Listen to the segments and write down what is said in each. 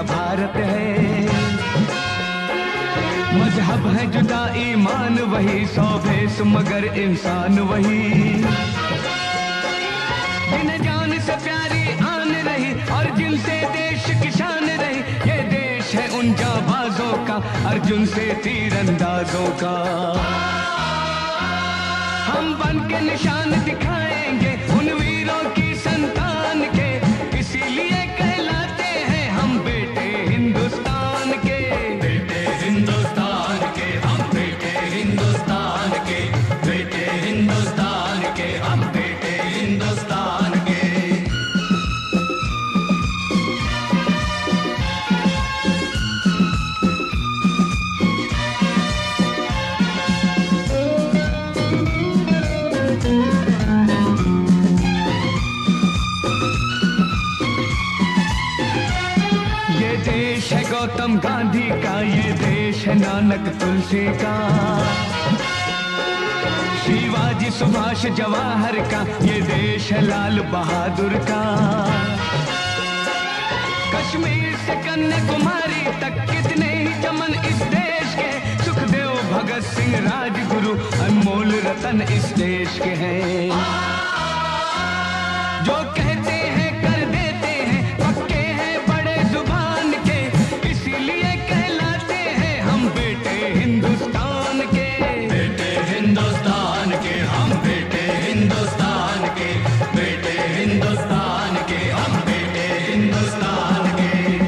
भारत है। मजहब है जुदा ईमान वही, सौ भेष मगर इंसान वही। जिन्हें जान से प्यारी आन रही और जिनसे देश की शान रही, ये देश है उन जाबाजों का, अर्जुन से तीरंदाजों का। हम बन के निशान दिखाएंगे उन वीरों की संतान के, इसीलिए कहलाते हैं हम बेटे हिंदुस्तान के। बेटे हिंदुस्तान के हम, बेटे हिंदुस्तान के, बेटे हिंदुस्तान के हम, बेटे हिंदुस्तान के। गौतम गांधी का ये देश है नानक तुलसी का, शिवाजी सुभाष जवाहर का ये देश है लाल बहादुर का। कश्मीर से कन्याकुमारी तक कितने ही चमन इस देश के, सुखदेव भगत सिंह राजगुरु अनमोल रतन इस देश के हैं। जो कहते हैं कर देते हैं, पक्के हैं बड़े जुबान के, इसीलिए कहलाते हैं हम बेटे हिंदुस्तान के। बेटे हिंदुस्तान के हम, बेटे हिंदुस्तान के, बेटे हिंदुस्तान के हम, बेटे हिंदुस्तान के।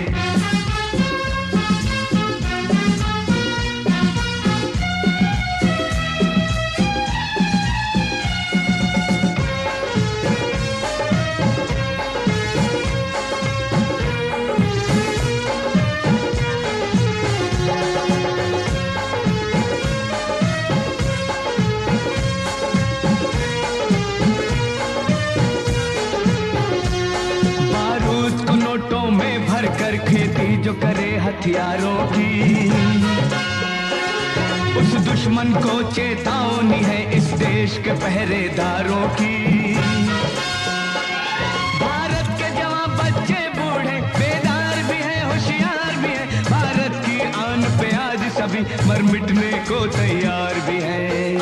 कर खेती जो करे हथियारों की, उस दुश्मन को चेतावनी है इस देश के पहरेदारों की। भारत के जवान बच्चे बूढ़े बेदार भी हैं, होशियार भी हैं, भारत की आन पे आज सभी मर मिटने को तैयार भी हैं।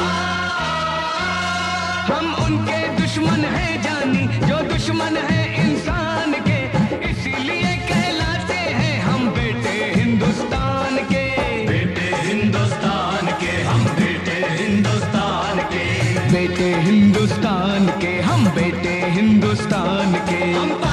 हम उनके दुश्मन हैं जानी जो दुश्मन है इंसान के, इसीलिए कहलाते हैं हम बेटे हिंदुस्तान के। बेटे हिंदुस्तान के हम, बेटे हिंदुस्तान के, बेटे हिंदुस्तान के हम, बेटे हिंदुस्तान के।